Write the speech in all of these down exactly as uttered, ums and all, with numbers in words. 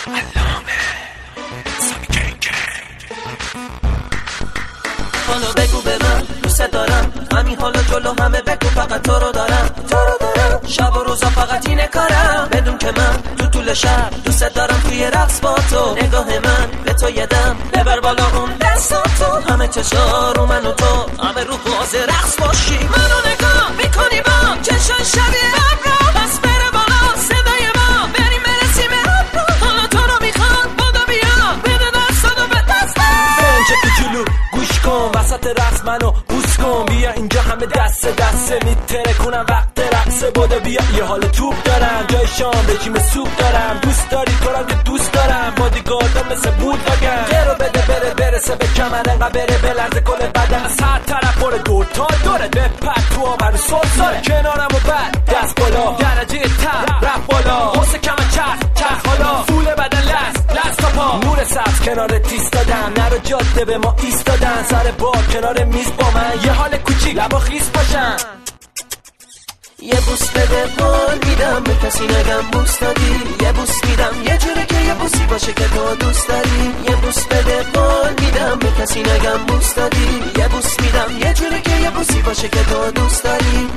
حالا بگو به من دوست دارم، همین حالا جلو همه بگو فقط تو رو دارم، تو رو دارم. شب و روزا فقط اینه کارم، بدون که من تو طول شب دوست دارم توی رقص با تو. نگاه من به تو یدم، ببر بالا اون دستاتو، همه چشا رو من و تو، همه رو باز رقص باشی. منو نگاه میکنی با چشا شبیه ابرا، پس بره بالا صدای ما، بریم برسیم ابرا. حالا تو رو میخواد بودو بیا، بده دستاتو به دستم. بنج کوچولو گوش کن، وسط رقص منو بوس کن، بیا اینجا همه دست دسته میتره کنم وقت رقصه. بودو بیا یه حال توپ دارم، جای شام رژیم سوپ دارم، دوست داری تو رو که دوست دارم، بادیگاردم مثل بود بگم. گرو بده بره برسه به کمر، انقدر بره بلرزه کل بدن، از هر طرف بره دور تا دوره، بپر تو آبرو سلسله کنارم و بعد دست بالا، درجه تر رفت بالا، حسه کم چرخ چرخ حالا، فول بدن لست لست تا پا، نور سبز کنار تیست دادم، نرو جاده به ما ایستادن، سر بار کنار میز با من، یه حال کوچیک لبا خیس باشن. یه بوس بده قول میدم به کسی نگم بوس دادی، یه بوس میدم یه جوری که یه بوسی باشه که تو دوست داری. یه بوس بده قول میدم به کسی نگم بوس دادی، یه بوس میدم یه جوری که یه بوسی باشه که تو دوست داری.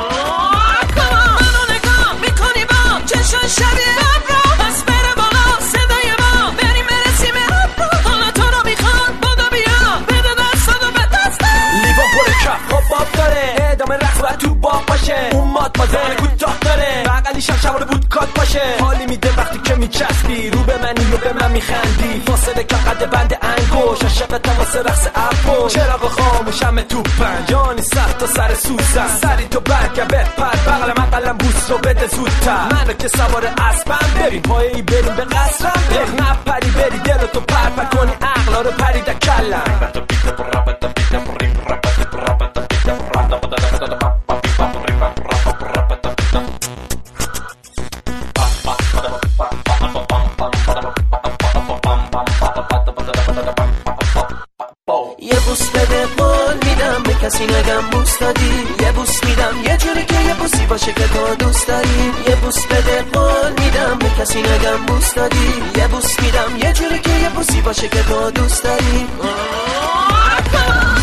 منو نگاه میکنی با چشم شبیه ابرا، پس بره بالا صدای ما، بریم برسیم ابرا. حالا تو رو میخواد بودو بیا، بده دستاتو به دستم. لیوان پر کف خواب باب داره، ادامه رقص باید تو باب باشه، اون ماد مازن کوتاه داره، بغلیشم شبانه بود کات باشه، حالی میده وقتی که میچسبی رو به منی و به من میخندی، فاصله که قد بند انگوش، عاشقتم واسه رقص اپو، چراغ خاموشم تو پنجانی سخت تا سر سوزن، سری تو برگم بپر بغل من قلم بوس رو بده زودتر، منو که سوار اسبم بریم پایه‌ای بریم به قصرم، دق نپری بری دلتو پر پر کنی عقلا رو پری در کلم. یه بوس بده قول میدم به کسی نگم بوس دادی، یه بوس میدم یه جوری که یه بوسی باشه که تو دوست داری. یه بوس بده قول میدم به کسی نگم بوس دادی، یه بوس میدم یه جوری که یه بوسی باشه که تو دوست داری.